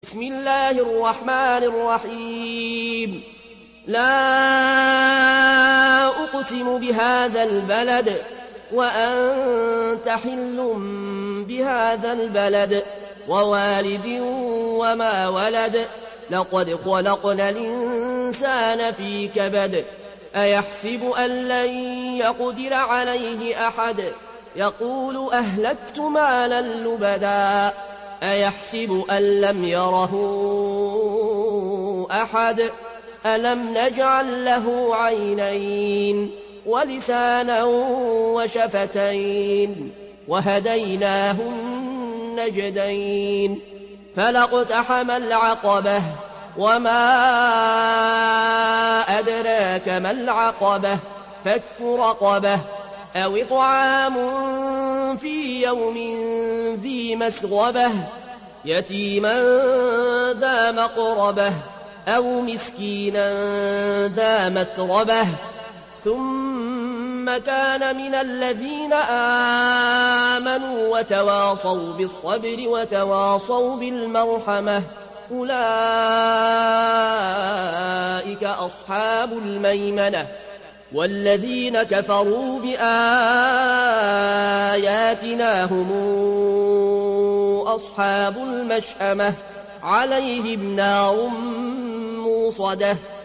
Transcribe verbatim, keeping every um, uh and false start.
بسم الله الرحمن الرحيم لا أقسم بهذا البلد وأنت حل بهذا البلد ووالد وما ولد لقد خلقنا الإنسان في كبد أيحسب أن لن يقدر عليه أحد يقول أهلكت مالا لبدا أيحسب أن لم يره أحد ألم نجعل له عينين ولسانا وشفتين وهديناه النجدين فلاقتحم العقبة وما أدراك ما العقبة فك رقبة أو إطعام في يوم ذي مسغبة يتيما ذا مقربة أو مسكينا ذا متربة ثم كان من الذين آمنوا وتواصوا بالصبر وتواصوا بالمرحمة أولئك أصحاب الميمنة والذين كفروا بآياتنا هم أصحاب المشأمة عليهم نار موصدة